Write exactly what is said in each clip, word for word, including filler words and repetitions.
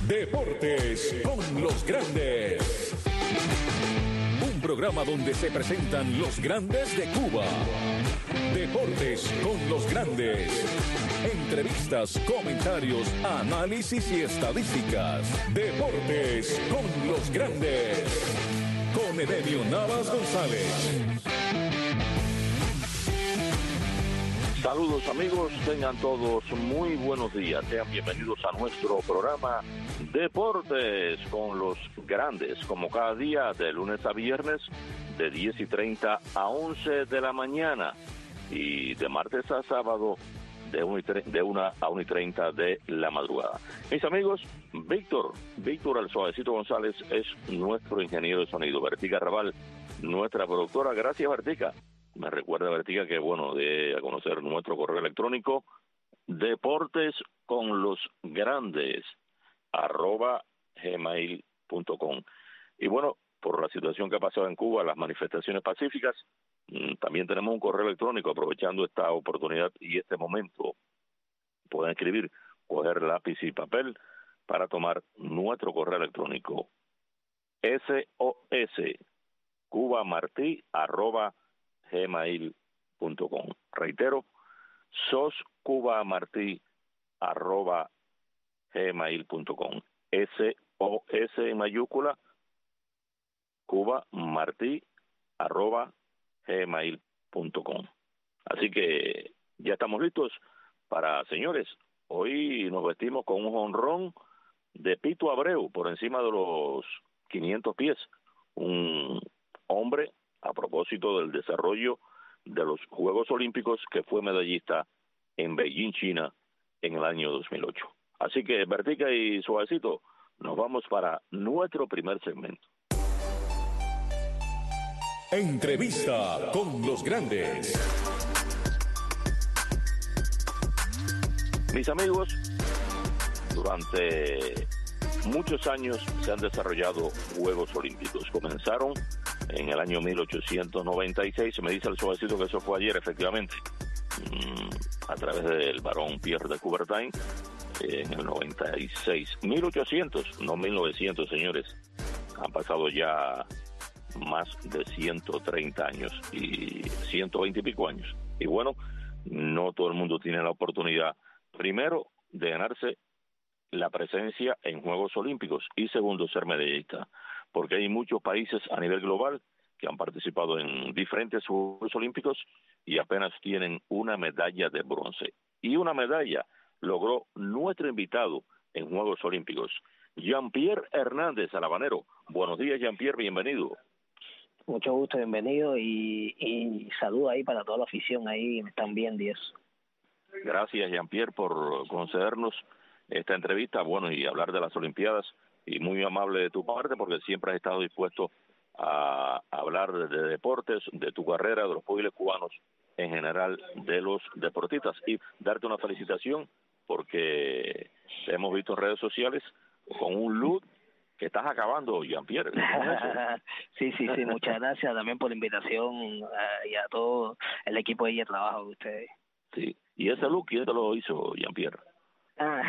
Deportes con los grandes. Un programa donde se presentan los grandes de Cuba. Deportes con los grandes. Entrevistas, comentarios, análisis y estadísticas. Deportes con los grandes. Con Edenio Navas González. Saludos amigos, tengan todos muy buenos días. Sean bienvenidos a nuestro programa Deportes con los grandes, como cada día de lunes a viernes de diez y treinta a once de la mañana y de martes a sábado de una a una y treinta de la madrugada. Mis amigos, Víctor, Víctor El Suavecito González es nuestro ingeniero de sonido, Bertica Raval, nuestra productora. Gracias, Bertica. Me recuerda, Bertica, que bueno, de a conocer nuestro correo electrónico, deportes con los grandes, arroba gmail punto com. Y bueno, por la situación que ha pasado en Cuba, las manifestaciones pacíficas, también tenemos un correo electrónico. Aprovechando esta oportunidad y este momento, pueden escribir, coger lápiz y papel para tomar nuestro correo electrónico, sos cubamartí arroba gmail punto com. Reitero, soscubamartí arroba gmail punto com. S O S en mayúscula, Cuba Martí arroba gmail punto com. Así que ya estamos listos para, señores, hoy nos vestimos con un jonrón de Pito Abreu por encima de los quinientos pies, un hombre a propósito del desarrollo de los Juegos Olímpicos, que fue medallista en Beijing, China, en el año dos mil ocho. Así que, Bertica y Suavecito, nos vamos para nuestro primer segmento. Entrevista con los grandes. Mis amigos, durante muchos años se han desarrollado Juegos Olímpicos. Comenzaron en el año mil ochocientos noventa y seis, me dice el Suavecito que eso fue ayer, efectivamente, a través del barón Pierre de Coubertin, en el noventa y seis. mil ochocientos, no mil novecientos, señores. Han pasado ya más de ciento treinta años y ciento veinte y pico años. Y bueno, no todo el mundo tiene la oportunidad, primero, de ganarse la presencia en Juegos Olímpicos y segundo, ser medallista, porque hay muchos países a nivel global que han participado en diferentes Juegos Olímpicos y apenas tienen una medalla de bronce. Y una medalla logró nuestro invitado en Juegos Olímpicos, Jean-Pierre Hernández, el habanero. Buenos días, Jean-Pierre, bienvenido. Mucho gusto, bienvenido y, y saludo ahí para toda la afición ahí, me están viendo y eso. Gracias, Jean-Pierre, por concedernos esta entrevista, bueno, y hablar de las Olimpiadas, y muy amable de tu parte porque siempre has estado dispuesto a hablar de, de deportes, de tu carrera, de los pugiles cubanos, en general de los deportistas, y darte una felicitación porque te hemos visto en redes sociales con un look que estás acabando, Jean-Pierre. Sí, sí, sí, muchas gracias también por la invitación uh, y a todo el equipo de trabajo de ustedes. Sí, y ese look, ¿quién te lo hizo, Jean-Pierre? Ah,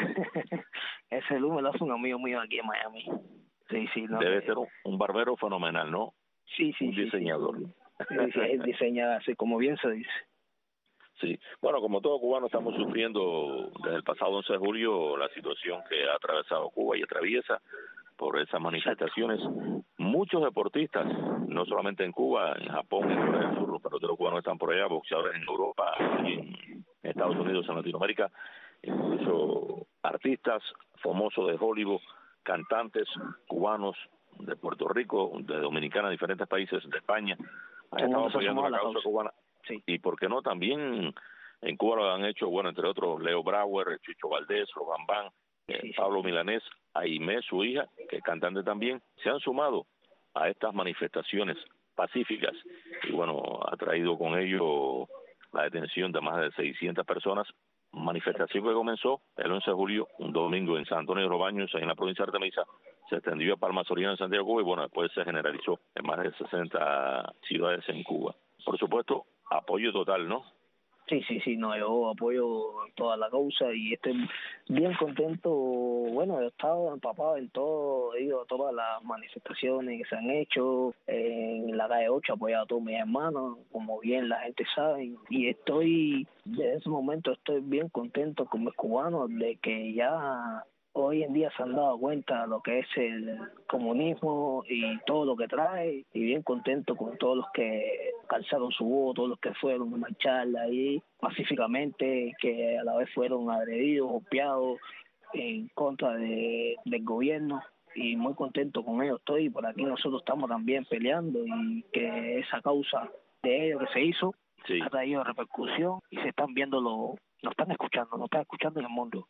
ese look me lo hace un amigo mío aquí en Miami. Sí, sí. No, Debe que... ser un, un barbero fenomenal, ¿no? Sí, sí, un sí. diseñador. Sí, sí, sí, es diseñador, así como bien se dice. Sí, bueno, como todo cubano estamos sufriendo desde el pasado once de julio la situación que ha atravesado Cuba y atraviesa por esas manifestaciones. Muchos deportistas, no solamente en Cuba, en Japón, en Corea del Sur, los peloteros cubanos están por allá, boxeadores en Europa y en Estados Unidos, en Latinoamérica, incluso artistas famosos de Hollywood, cantantes cubanos de Puerto Rico, de Dominicana, de diferentes países, de España, han estado apoyando la causa cubana. Sí. Y por qué no, también en Cuba lo han hecho, bueno, entre otros, Leo Brauer, Chucho Valdés, Los Bambán, eh, sí, sí. Pablo Milanés, Aimé, su hija, que es cantante también, se han sumado a estas manifestaciones pacíficas. Y bueno, ha traído con ello la detención de más de seiscientas personas, manifestación que comenzó el once de julio, un domingo en San Antonio de los Baños, en la provincia de Artemisa, se extendió a Palma Soriano en Santiago, Cuba, y bueno, después se generalizó en más de sesenta ciudades en Cuba. Por supuesto, apoyo total, ¿no? Sí, sí, sí, no, yo apoyo toda la causa y estoy bien contento. Bueno, he estado empapado en todo, he ido a todas las manifestaciones que se han hecho, en la calle ocho he apoyado a todos mis hermanos, como bien la gente sabe, y estoy, desde ese momento estoy bien contento con mis cubanos de que ya hoy en día se han dado cuenta de lo que es el comunismo y todo lo que trae, y bien contento con todos los que calzaron su voz, todos los que fueron a marchar ahí pacíficamente, que a la vez fueron agredidos, golpeados en contra de, del gobierno, y muy contento con ellos estoy. Por aquí nosotros estamos también peleando, y que esa causa de ellos que se hizo sí. ha traído repercusión y se están viendo, lo, nos están escuchando, nos están escuchando en el mundo.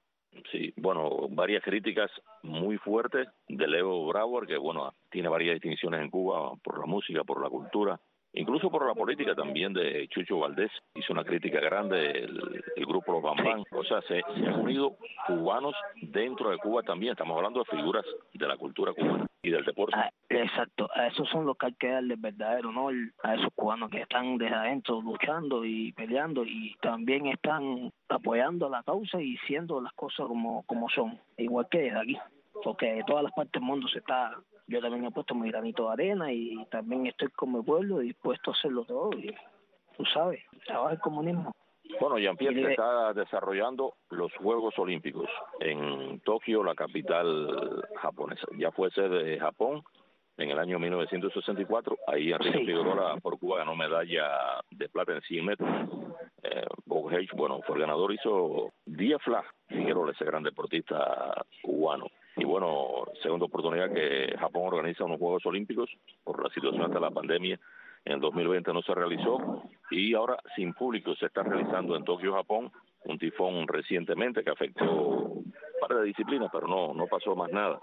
Sí, bueno, varias críticas muy fuertes de Leo Brauer, que bueno, tiene varias distinciones en Cuba por la música, por la cultura, incluso por la política también, de Chucho Valdés. Hizo una crítica grande el, el grupo Los Bam Bam. O sea, se, se han unido cubanos dentro de Cuba también. Estamos hablando de figuras de la cultura cubana y del deporte. Ah, exacto, a esos son los que hay que darle el verdadero honor, a esos cubanos que están desde adentro luchando y peleando, y también están apoyando la causa y haciendo las cosas como, como son, igual que desde aquí, porque de todas las partes del mundo se está. Yo también he puesto mi granito de arena y también estoy con mi pueblo dispuesto a hacerlo todo, y tú sabes, trabaja el comunismo. Bueno, Jean-Pierre, se está desarrollando los Juegos Olímpicos en Tokio, la capital japonesa. Ya fue sede de Japón en el año mil novecientos sesenta y cuatro. Ahí Enrique sí. Figueroa por Cuba ganó medalla de plata en cien metros. Eh, Bob Hayes, bueno, fue el ganador, hizo Díaz Flag, Figueroa, ese gran deportista cubano. Y bueno, segunda oportunidad que Japón organiza unos Juegos Olímpicos por la situación hasta la pandemia. En el dos mil veinte no se realizó y ahora sin público se está realizando en Tokio, Japón, un tifón recientemente que afectó un par de disciplinas, pero no, no pasó más nada.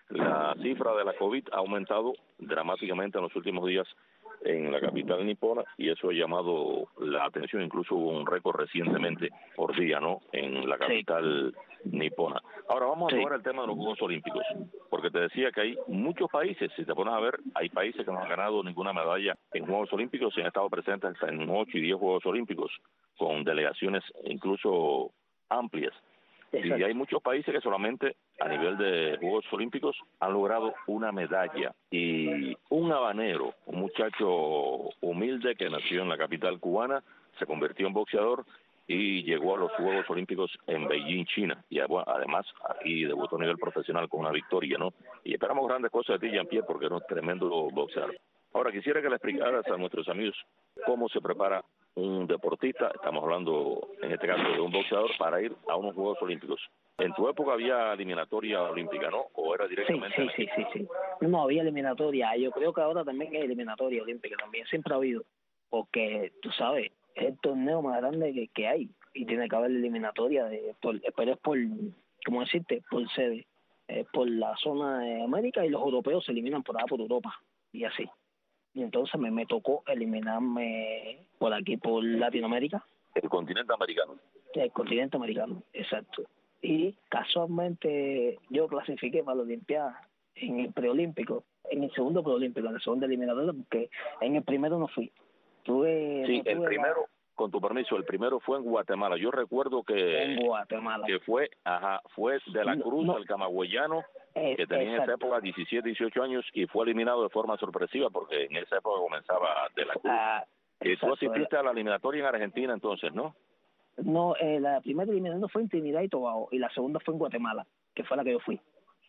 La cifra de la COVID ha aumentado dramáticamente en los últimos días en la capital nipona y eso ha llamado la atención. Incluso hubo un récord recientemente por día, ¿no?, en la capital sí. nipona. Ahora vamos a sí. tocar el tema de los Juegos Olímpicos, porque te decía que hay muchos países, si te pones a ver, hay países que no han ganado ninguna medalla en Juegos Olímpicos y han estado presentes hasta en ocho y diez Juegos Olímpicos, con delegaciones incluso amplias. Exacto. Y hay muchos países que solamente a nivel de Juegos Olímpicos han logrado una medalla. Y un habanero, un muchacho humilde que nació en la capital cubana, se convirtió en boxeador y llegó a los Juegos Olímpicos en Beijing, China. Y bueno, además aquí debutó a nivel profesional con una victoria, ¿no? Y esperamos grandes cosas de ti, Jean-Pierre, porque eres un tremendo boxeador. Ahora quisiera que le explicaras a nuestros amigos cómo se prepara un deportista, estamos hablando en este caso de un boxeador, para ir a unos Juegos Olímpicos. En tu época había eliminatoria olímpica, ¿no? ¿O era directamente? Sí, sí, sí, sí, sí. No, había eliminatoria. Yo creo que ahora también hay eliminatoria olímpica también. Siempre ha habido. Porque, tú sabes, es el torneo más grande que, que hay. Y tiene que haber eliminatoria, de, por, pero es por, ¿cómo decirte? Por sede. Es por la zona de América y los europeos se eliminan por allá, por Europa. Y así. Y entonces me, me tocó eliminarme por aquí, por Latinoamérica. El continente americano. El continente americano, exacto. Y casualmente yo clasifiqué para la Olimpiada en el preolímpico, en el segundo preolímpico, en el segundo eliminatorio, porque en el primero no fui. Tuve, sí, no tuve el primero, la... con tu permiso, el primero fue en Guatemala. Yo recuerdo que, en Guatemala. que fue, ajá, fue de la Cruz, no, no. el camagüeyano, que tenía en esa época diecisiete, dieciocho años y fue eliminado de forma sorpresiva porque en esa época comenzaba de la Cruz. Ah, y tú asististe a la eliminatoria en Argentina entonces, ¿no? No, eh, la primera eliminatoria fue en Trinidad y Tobago y la segunda fue en Guatemala, que fue la que yo fui.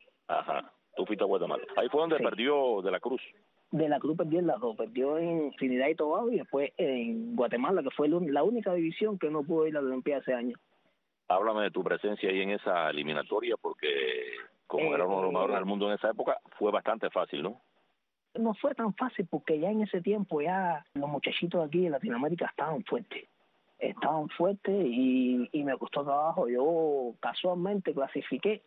Ajá, tú fuiste a Guatemala. Ahí fue donde sí. perdió de la Cruz. De la Cruz perdió en las dos, perdió en Trinidad y Tobago y después en Guatemala, que fue la única división que no pudo ir a la Olimpiada ese año. Háblame de tu presencia ahí en esa eliminatoria, porque como eh, era uno de los mejores del mundo en esa época, fue bastante fácil, ¿no? No fue tan fácil porque ya en ese tiempo ya los muchachitos aquí de Latinoamérica estaban fuertes. Estaban fuertes y, y me costó trabajo. Yo casualmente clasifiqué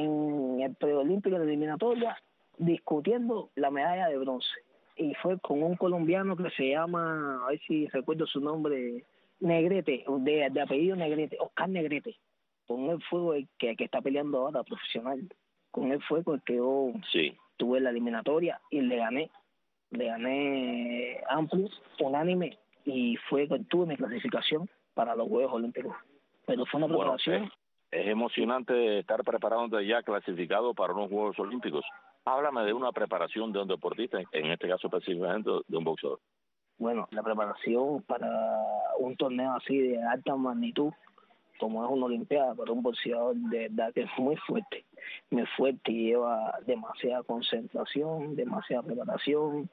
en el preolímpico de eliminatoria discutiendo la medalla de bronce. Y fue con un colombiano que se llama, a ver si recuerdo su nombre, Negrete, de, de apellido Negrete, Oscar Negrete. Con él fue el que, que está peleando ahora profesional. Con él fue con el que yo sí. tuve la eliminatoria y le gané. Le gané amplio, unánime, y fue tuve mi clasificación para los Juegos Olímpicos. Pero fue una preparación. Bueno, es, es emocionante estar preparándote ya clasificado para unos Juegos Olímpicos. Háblame de una preparación de un deportista, en este caso específicamente de un boxeador. Bueno, la preparación para un torneo así de alta magnitud, como es una olimpiada, para un boxeador de verdad que es muy fuerte, muy fuerte y lleva demasiada concentración, demasiada preparación,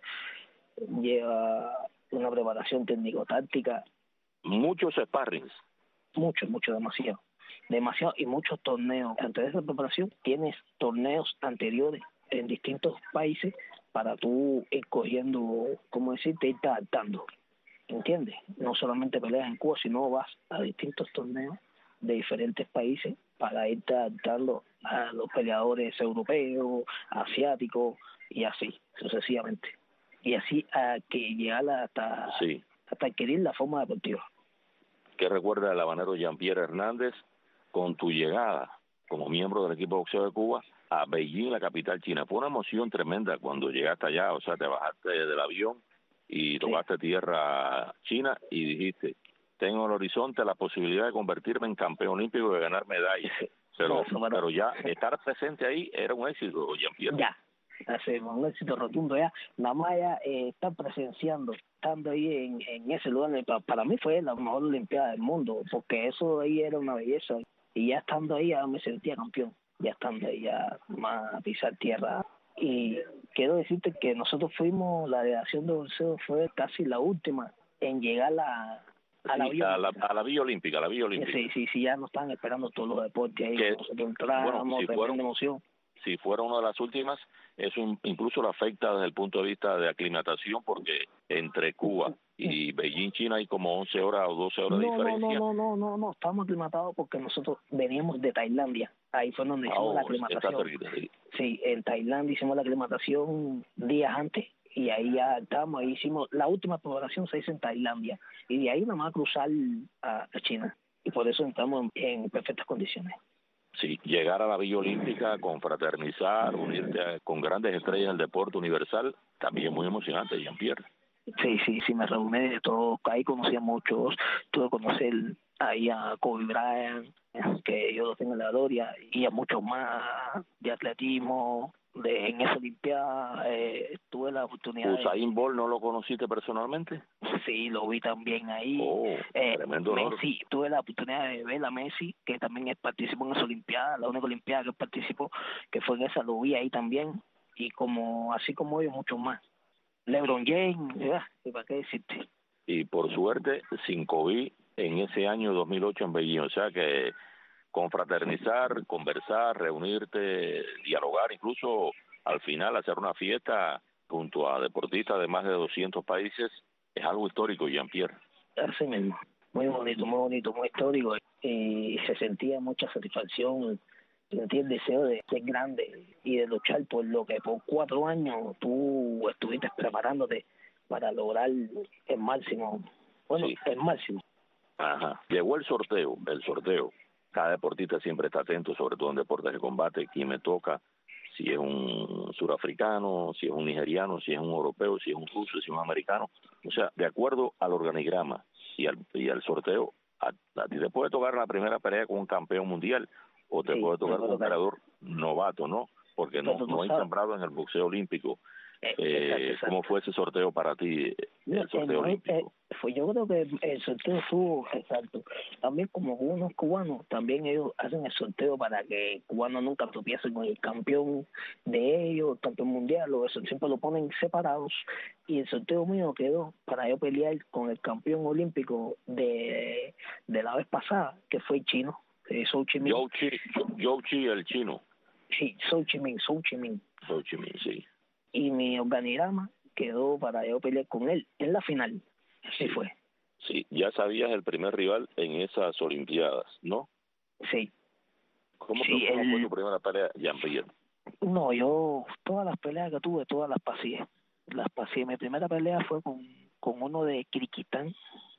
lleva una preparación técnico-táctica. Muchos sparrings. Mucho, mucho, demasiado. Demasiado y muchos torneos. Antes de esa preparación tienes torneos anteriores en distintos países para tú ir cogiendo, ¿cómo decirte?, irte adaptando. ¿Entiendes? No solamente peleas en Cuba, sino vas a distintos torneos de diferentes países para irte adaptando a los peleadores europeos, asiáticos y así, sucesivamente. Y así a que llegar hasta, sí. hasta adquirir la forma deportiva. ¿Qué recuerda el habanero Jean-Pierre Hernández con tu llegada como miembro del equipo de boxeo de Cuba a Beijing, la capital china? Fue una emoción tremenda cuando llegaste allá, o sea, te bajaste del avión y tocaste sí. tierra china y dijiste, tengo en el horizonte la posibilidad de convertirme en campeón olímpico y de ganar medallas. Pero, no, pero ya estar presente ahí era un éxito, Jean-Pierre. Ya, hace un éxito rotundo ya. Nada más ya eh, estar presenciando, estando ahí en, en ese lugar, para, para mí fue la mejor olimpiada del mundo, porque eso ahí era una belleza. Y ya estando ahí ya me sentía campeón, ya estando ahí ya más a pisar tierra. Y quiero decirte que nosotros fuimos, la delegación de boxeo fue casi la última en llegar a, a, la, sí, vía a, la, a la Villa Olímpica, a la Villa Olímpica. Sí, sí, sí, ya nos estaban esperando todos los deportes ahí, que, nosotros entramos, bueno, si fueron, emoción. Si fuera una de las últimas, eso incluso lo afecta desde el punto de vista de aclimatación, porque entre Cuba y Beijing, China, hay como once horas o doce horas no, de diferencia. No, no, no, no, no, estamos aclimatados porque nosotros veníamos de Tailandia. Ahí fue donde hicimos oh, la aclimatación. Cerquita, sí. sí, en Tailandia hicimos la aclimatación días antes y ahí ya estamos, ahí hicimos, la última preparación se hizo en Tailandia y de ahí nomás a cruzar a, a China y por eso estamos en, en perfectas condiciones. Sí, llegar a la Villa Olímpica, confraternizar, unirte a, con grandes estrellas del deporte universal, también muy emocionante, Jean-Pierre. Sí, sí, sí, me reuní de todo, ahí conocí a muchos, tuve que conocer ahí a Kobe Bryant, que yo lo tengo en la gloria, y a muchos más de atletismo, de en esa olimpiada, eh, tuve la oportunidad. ¿Usain Bolt no lo conociste personalmente? Sí, lo vi también ahí. Oh, eh, tremendo honor. Messi, tuve la oportunidad de ver a Messi, que también participó en esa olimpiada, la única olimpiada que participó, que fue en esa, lo vi ahí también, y como así como ellos, muchos más. LeBron James, ¿verdad? ¿Y para qué decirte? Y por suerte, sin COVID en ese año dos mil ocho en Beijing, o sea que confraternizar, conversar, reunirte, dialogar, incluso al final hacer una fiesta junto a deportistas de más de doscientos países, es algo histórico, Jean-Pierre. Así mismo, muy bonito, muy bonito, muy histórico, y se sentía mucha satisfacción, sentía el deseo de ser grande y de luchar por lo que por cuatro años tú estuviste preparándote para lograr el máximo, bueno, sí. el máximo. Ajá, llegó el sorteo, el sorteo. Cada deportista siempre está atento, sobre todo en deportes de combate, quién me toca, si es un surafricano, si es un nigeriano, si es un europeo, si es un ruso, si es un americano. O sea, de acuerdo al organigrama y al, y al sorteo, a, a ti te puede tocar la primera pelea con un campeón mundial o te sí, puede tocar con un peleador novato, ¿no? Porque no, no hay sembrado en el boxeo olímpico. Eh, exacto, exacto. ¿Cómo fue ese sorteo para ti, el sorteo no, olímpico? Eh, fue, yo creo que el sorteo estuvo exacto. También como unos cubanos, también ellos hacen el sorteo para que cubanos nunca tropiecen con el campeón de ellos, el campeón mundial, o eso, siempre lo ponen separados. Y el sorteo mío quedó para yo pelear con el campeón olímpico de, de la vez pasada, que fue el chino, eh, Zhou Qiming. Zhou Qi, Zhou Qi, el chino. Sí, Zhou Qiming, Zhou Qiming. Zhou Qiming, sí. Y mi organigrama quedó para yo pelear con él en la final. Así sí. fue. Sí, ya sabías el primer rival en esas olimpiadas, ¿no? Sí. ¿Cómo, sí, ¿cómo el... fue tu primera pelea, Jean-Pierre? No, yo, todas las peleas que tuve, todas las pasé. Las pasé. Mi primera pelea fue con, con uno de Kirguistán,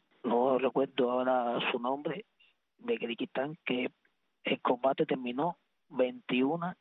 no recuerdo ahora su nombre, de Kirguistán, que el combate terminó veintiuno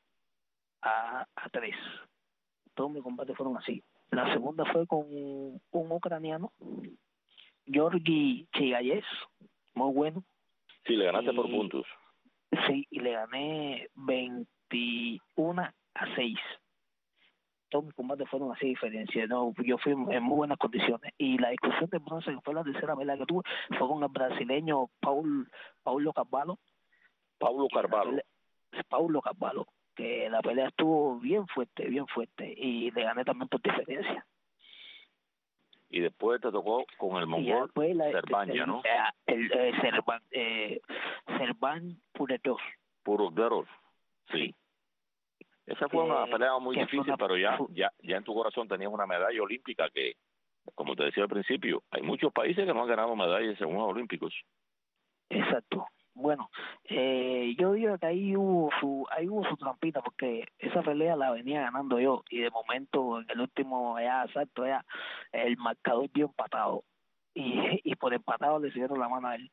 a tres. Todos mis combates fueron así. La segunda fue con un ucraniano, Georgi Chigayev, muy bueno. Sí, le ganaste y, por puntos. Sí, y le gané veintiuno a seis. Todos mis combates fueron así diferencias, no, yo fui en muy buenas condiciones. Y la discusión de bronce, que fue la tercera pelea que tuve, fue con el brasileño Paul, Paulo Carvalho. Paulo Carvalho. Pelea, Paulo Carvalho, que la pelea estuvo bien fuerte, bien fuerte, y le gané también por diferencia. Y después te tocó con el mongol Servania, ¿no? El, el, el Servan, eh, Servan Puretov. Puretov, sí. sí. Esa fue una eh, pelea muy difícil, una, pero ya, fue, ya, ya en tu corazón tenías una medalla olímpica que, como te decía al principio, hay muchos países que no han ganado medallas en Juegos Olímpicos. Exacto. Bueno, eh, yo digo que ahí hubo su ahí hubo su trampita, porque esa pelea la venía ganando yo, y de momento en el último ya exacto ya el marcador dio empatado, y, y por empatado le dieron la mano a él.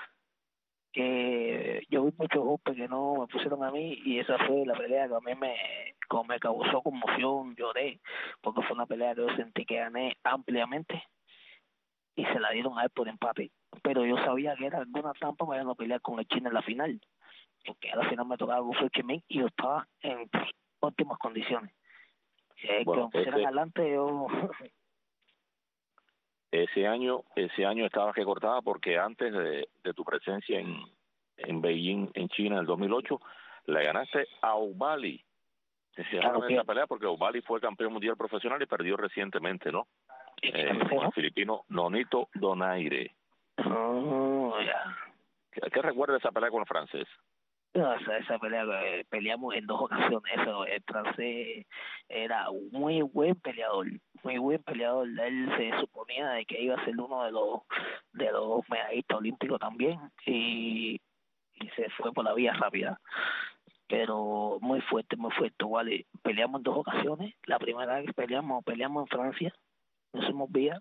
Que yo vi muchos golpes que no me pusieron a mí, y esa fue la pelea que a mí me, como me causó conmoción, lloré, porque fue una pelea que yo sentí que gané ampliamente, y se la dieron a él por empate. Pero yo sabía que era alguna trampa para no pelear con el chino en la final, porque a la final me tocaba con Fuchimín y yo estaba en óptimas condiciones. Eh, bueno, que me pusieran ese, adelante, yo... ese año ese año estabas que cortaba, porque antes de, de tu presencia en, en Beijing, en China, en el dos mil ocho, le ganaste a O'Malley. Se claro, en esa pelea porque O'Malley fue campeón mundial profesional y perdió recientemente, ¿no? Eh, con el filipino Nonito Donaire. Oh, ya. ¿Qué, ¿Qué recuerda esa pelea con el francés? No, esa, esa pelea eh, peleamos en dos ocasiones. Eso, el francés era un muy buen peleador, muy buen peleador. Él se suponía de que iba a ser uno de los de los medallistas olímpicos también, y, y se fue por la vía rápida. Pero muy fuerte, muy fuerte. Vale, peleamos en dos ocasiones. La primera vez que peleamos, peleamos en Francia, nos hicimos vía,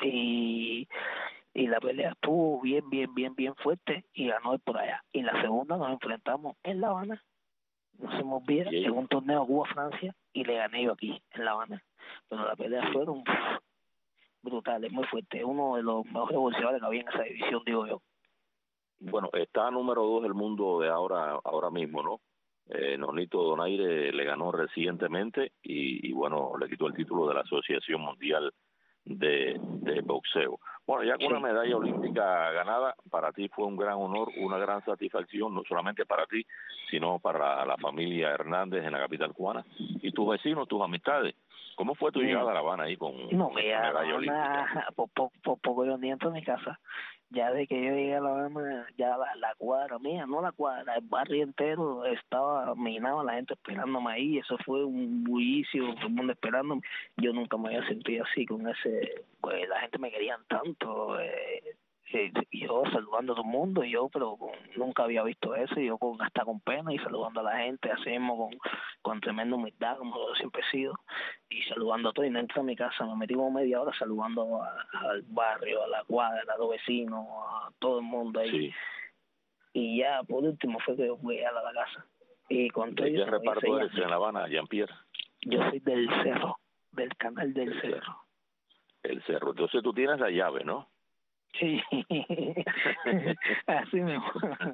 y y la pelea estuvo bien, bien, bien, bien fuerte, y ganó él por allá. Y la segunda nos enfrentamos en La Habana, nos hicimos bien en un torneo Cuba-Francia, y le gané yo aquí, en La Habana. Pero la pelea fueron pff, brutales, muy fuerte. Uno de los mejores boxeadores que había en esa división, digo yo. Bueno, está número dos del mundo de ahora ahora mismo, ¿no? Eh, Nonito Donaire le ganó recientemente y, y, bueno, le quitó el título de la Asociación Mundial de, de Boxeo. Bueno, ya con sí. una medalla olímpica ganada, para ti fue un gran honor, una gran satisfacción, no solamente para ti, sino para la familia Hernández en la capital cubana y tus vecinos, tus amistades. ¿Cómo fue tu llegada a La Habana ahí con no, esta medalla Habana, olímpica? Por, por, por poco yo ni entro en mi casa. Ya de que yo llegué a La Habana, ya la, la cuadra mía, no la cuadra, el barrio entero estaba minado, la gente esperándome ahí. Eso fue un bullicio, todo el mundo esperándome. Yo nunca me había sentido así con ese, pues la gente me querían tanto, eh, eh, yo saludando a todo el mundo, y yo pero con, nunca había visto eso, y yo con hasta con pena y saludando a la gente, así mismo con, con tremenda humildad, como yo siempre he sido, y saludando a todo. Y no entré a mi casa, me metí como media hora saludando a, al barrio, a la cuadra, a los vecinos, a todo el mundo ahí. Sí. Y ya por último fue que fui a la, a la casa. Y con todo ¿De qué reparto eres en La Habana, Jean-Pierre? Yo soy del Cerro, del canal del el Cerro. cerro. El Cerro. Entonces tú tienes la llave, ¿no? Sí, así mismo.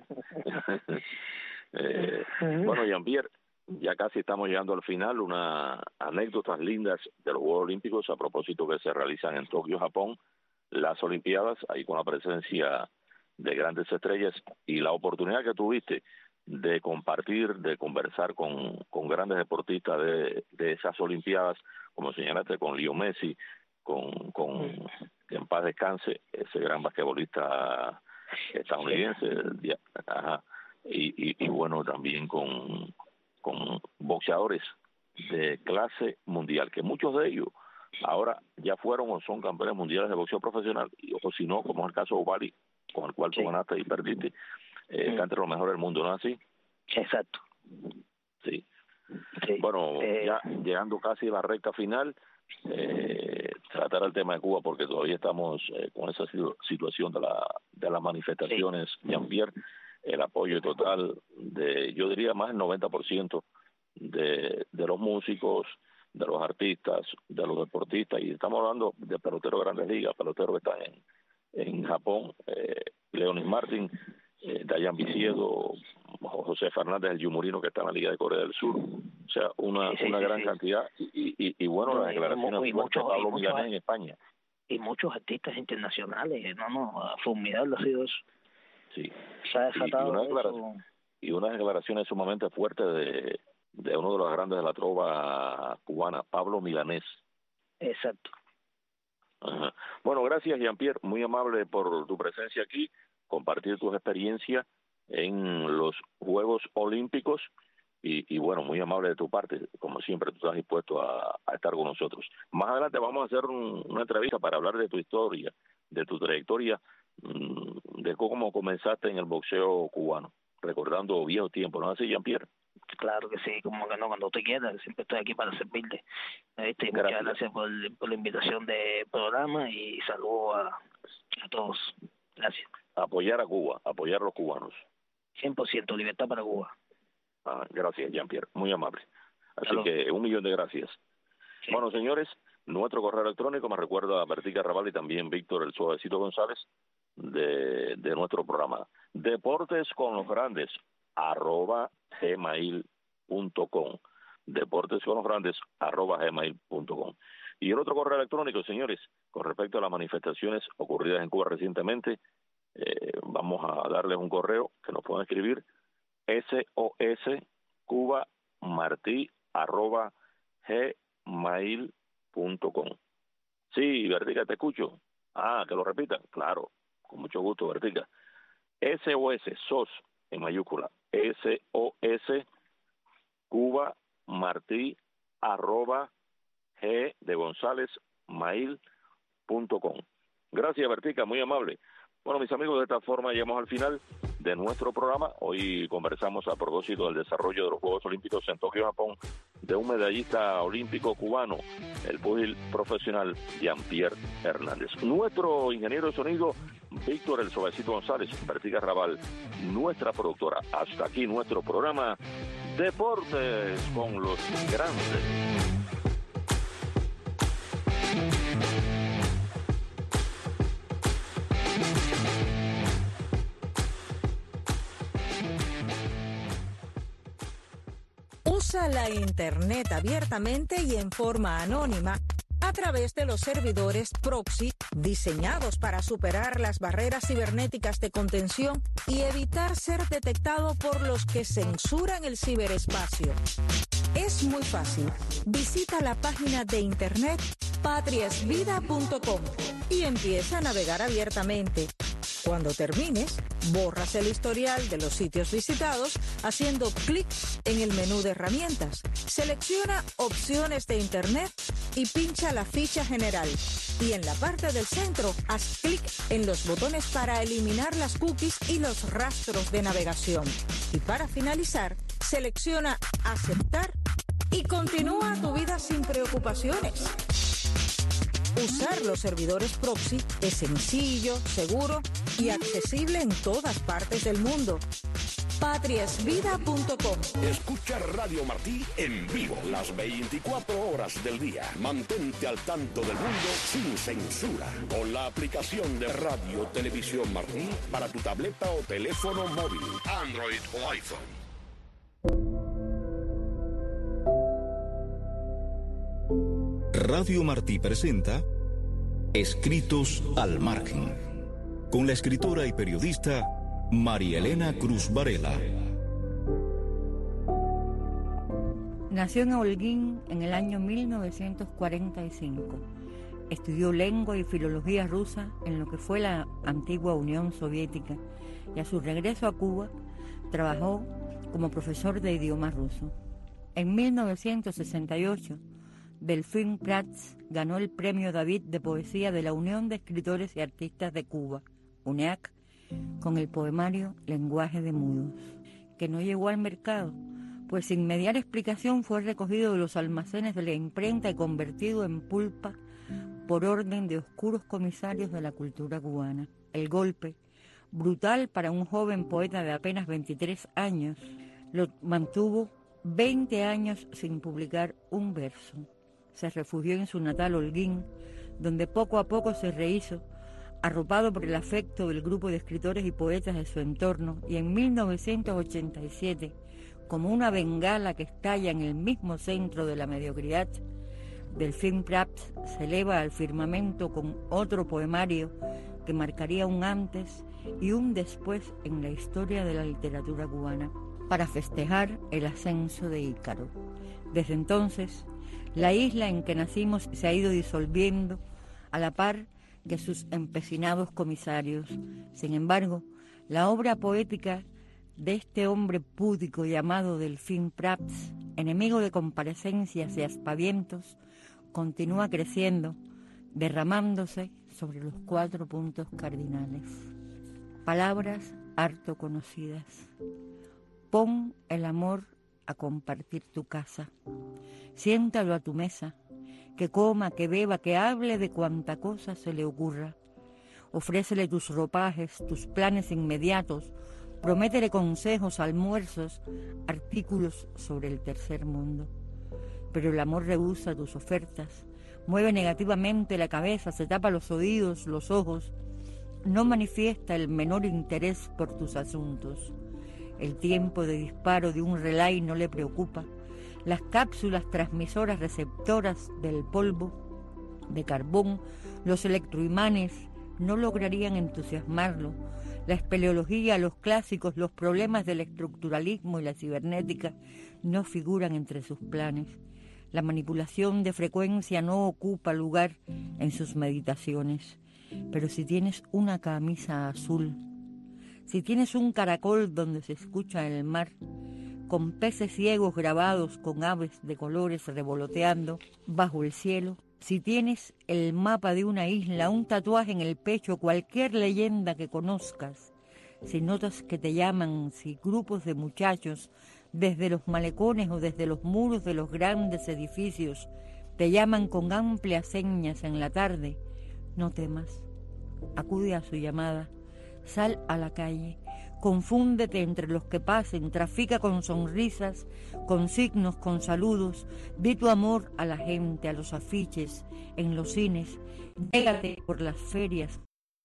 eh, bueno, Jean-Pierre, ya casi estamos llegando al final. Unas anécdotas lindas de los Juegos Olímpicos, a propósito que se realizan en Tokio, Japón, las Olimpiadas, ahí con la presencia de grandes estrellas y la oportunidad que tuviste de compartir, de conversar con, con grandes deportistas de, de esas Olimpiadas, como señalaste, con Leo Messi, con, con que en paz descanse, ese gran basquetbolista estadounidense, ajá, y, y, y bueno, también con, con boxeadores de clase mundial, que muchos de ellos ahora ya fueron o son campeones mundiales de boxeo profesional, y o si no, como es el caso de O'Malley, con el cual tú sí. ganaste y perdiste, eh, sí. está entre los mejores del mundo, ¿no es así? Exacto. Sí. sí. Bueno, eh... ya llegando casi a la recta final, eh, tratar el tema de Cuba, porque todavía estamos eh, con esa situ situación de, la, de las manifestaciones, sí. Jean-Pierre, el apoyo total de, yo diría más del noventa por ciento de, de los músicos, de los artistas, de los deportistas, y estamos hablando de peloteros de grandes ligas, peloteros que están en, en Japón, eh, Leonis Martin, eh, Dayan Viciedo, José Fernández, el Yumurino que está en la Liga de Corea del Sur, o sea, una, sí, sí, una sí, gran sí. cantidad, y, y, y bueno, No, las y declaraciones mu- y fuertes de muchos- Pablo y muchos- Milanés en España. Y muchos artistas internacionales, no, no, formidable ha sido eso. Sí. Se ha Y, y, desatado una eso. declaración, y unas declaraciones sumamente fuertes de, de uno de los grandes de la trova cubana, Pablo Milanés. Exacto. Ajá. Bueno, gracias, Jean-Pierre, muy amable por tu presencia aquí, compartir tus experiencias en los Juegos Olímpicos y, y bueno, muy amable de tu parte, como siempre, tú estás dispuesto a, a estar con nosotros. Más adelante vamos a hacer un, una entrevista para hablar de tu historia, de tu trayectoria, mmm, de cómo comenzaste en el boxeo cubano, recordando viejos tiempos, ¿no es así, Jean-Pierre? Claro que sí, como que no, cuando usted quiera, siempre estoy aquí para servirle. Este, Gracias. Muchas gracias por, por la invitación del programa y saludos a, a todos. Gracias. Apoyar a Cuba, apoyar a los cubanos. cien por ciento libertad para Cuba. Ah, gracias, Jean-Pierre, muy amable. Así Salud. que un millón de gracias. Sí. Bueno, señores, nuestro correo electrónico me recuerda a Bertica Raval y también Víctor El Suavecito González de, de nuestro programa. Deportes con los Grandes, arroba gmail punto com. Deportes con los Grandes, arroba gmail punto com. Y el otro correo electrónico, señores, con respecto a las manifestaciones ocurridas en Cuba recientemente, eh, vamos a darles un correo que nos pueden escribir, soscubamartí arroba gmail punto com. Sí, Vertica, te escucho. Ah, que lo repita. Claro, con mucho gusto, Vertica. S O S, SOS, en mayúscula. S O S, Cuba Martí, arroba G de González, mail punto com. Gracias, Vertica, muy amable. Bueno, mis amigos, de esta forma llegamos al final de nuestro programa. Hoy conversamos a propósito del desarrollo de los Juegos Olímpicos en Tokio, Japón, de un medallista olímpico cubano, el púgil profesional Jean-Pierre Hernández. Nuestro ingeniero de sonido, Víctor El Suavecito González, Vertica Raval, nuestra productora. Hasta aquí nuestro programa Deportes con los Grandes. Usa la Internet abiertamente y en forma anónima a través de los servidores proxy diseñados para superar las barreras cibernéticas de contención y evitar ser detectado por los que censuran el ciberespacio. Es muy fácil. Visita la página de internet patria es vida punto com y empieza a navegar abiertamente. Cuando termines, borras el historial de los sitios visitados haciendo clic en el menú de herramientas. Selecciona opciones de internet y pincha la ficha general. Y en la parte del centro, haz clic en los botones para eliminar las cookies y los rastros de navegación. Y para finalizar, selecciona aceptar y continúa tu vida sin preocupaciones. Usar los servidores proxy es sencillo, seguro y accesible en todas partes del mundo. patria es vida punto com. Escucha Radio Martí en vivo las veinticuatro horas del día. Mantente al tanto del mundo sin censura con la aplicación de Radio Televisión Martí para tu tableta o teléfono móvil, Android o iPhone. Radio Martí presenta Escritos al Margen, con la escritora y periodista María Elena Cruz Varela. Nació en Holguín en el año mil novecientos cuarenta y cinco. Estudió lengua y filología rusa en lo que fue la antigua Unión Soviética y a su regreso a Cuba trabajó como profesor de idioma ruso. En mil novecientos sesenta y ocho, Delfín Prats ganó el Premio David de Poesía de la Unión de Escritores y Artistas de Cuba, UNEAC, con el poemario Lenguaje de Mudos, que no llegó al mercado, pues sin mediar explicación fue recogido de los almacenes de la imprenta y convertido en pulpa por orden de oscuros comisarios de la cultura cubana. El golpe, brutal para un joven poeta de apenas veintitrés años, lo mantuvo veinte años sin publicar un verso. Se refugió en su natal Holguín, donde poco a poco se rehizo arropado por el afecto del grupo de escritores y poetas de su entorno, y en mil novecientos ochenta y siete, como una bengala que estalla en el mismo centro de la mediocridad, Delfín Prats se eleva al firmamento con otro poemario que marcaría un antes y un después en la historia de la literatura cubana, para festejar el ascenso de Ícaro. Desde entonces, la isla en que nacimos se ha ido disolviendo a la par que sus empecinados comisarios. Sin embargo, la obra poética de este hombre púdico llamado Delfín Prats, enemigo de comparecencias y aspavientos, continúa creciendo, derramándose sobre los cuatro puntos cardinales. Palabras harto conocidas. Pon el amor a compartir tu casa. Siéntalo a tu mesa, que coma, que beba, que hable de cuanta cosa se le ocurra. Ofrécele tus ropajes, tus planes inmediatos, prométele consejos, almuerzos, artículos sobre el tercer mundo. Pero el amor rehúsa tus ofertas, mueve negativamente la cabeza, se tapa los oídos, los ojos, no manifiesta el menor interés por tus asuntos. El tiempo de disparo de un relay no le preocupa. Las cápsulas transmisoras receptoras del polvo de carbón, los electroimanes, no lograrían entusiasmarlo. La espeleología, los clásicos, los problemas del estructuralismo y la cibernética no figuran entre sus planes. La manipulación de frecuencia no ocupa lugar en sus meditaciones. Pero si tienes una camisa azul, si tienes un caracol donde se escucha el mar, con peces ciegos grabados con aves de colores revoloteando bajo el cielo, si tienes el mapa de una isla, un tatuaje en el pecho, cualquier leyenda que conozcas, si notas que te llaman, si grupos de muchachos, desde los malecones o desde los muros de los grandes edificios, te llaman con amplias señas en la tarde, no temas, acude a su llamada, sal a la calle, confúndete entre los que pasen, trafica con sonrisas, con signos, con saludos, di tu amor a la gente, a los afiches, en los cines, llégate por las ferias,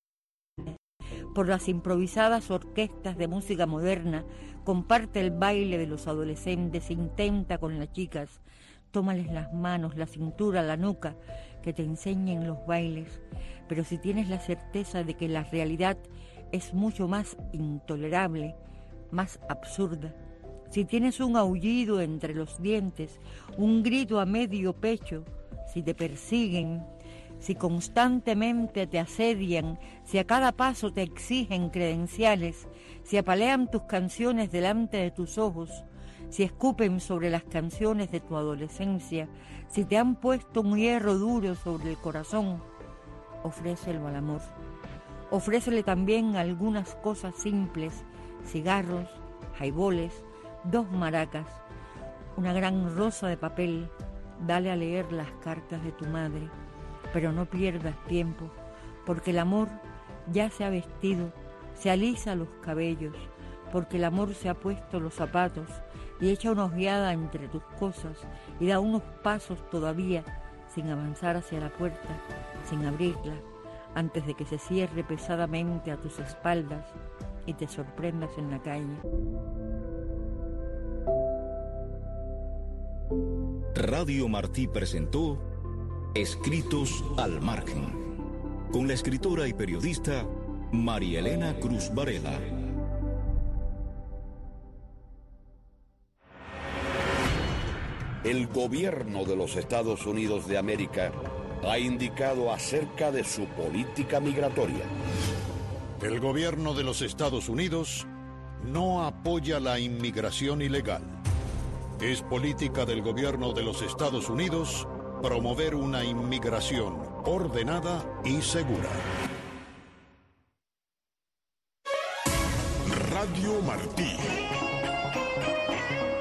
por las improvisadas orquestas de música moderna, comparte el baile de los adolescentes, intenta con las chicas, tómales las manos, la cintura, la nuca, que te enseñen los bailes, pero si tienes la certeza de que la realidad es mucho más intolerable, más absurda, si tienes un aullido entre los dientes, un grito a medio pecho, si te persiguen, si constantemente te asedian, si a cada paso te exigen credenciales, si apalean tus canciones delante de tus ojos, si escupen sobre las canciones de tu adolescencia, si te han puesto un hierro duro sobre el corazón, ofrécelo al amor. Ofrécele también algunas cosas simples, cigarros, jaiboles, dos maracas, una gran rosa de papel, dale a leer las cartas de tu madre, pero no pierdas tiempo, porque el amor ya se ha vestido, se alisa los cabellos, porque el amor se ha puesto los zapatos y echa una ojeada entre tus cosas y da unos pasos todavía sin avanzar hacia la puerta, sin abrirla, antes de que se cierre pesadamente a tus espaldas y te sorprendas en la calle. Radio Martí presentó Escritos al Margen, con la escritora y periodista María Elena Cruz Varela. El gobierno de los Estados Unidos de América ha indicado acerca de su política migratoria. El gobierno de los Estados Unidos no apoya la inmigración ilegal. Es política del gobierno de los Estados Unidos promover una inmigración ordenada y segura. Radio Martí.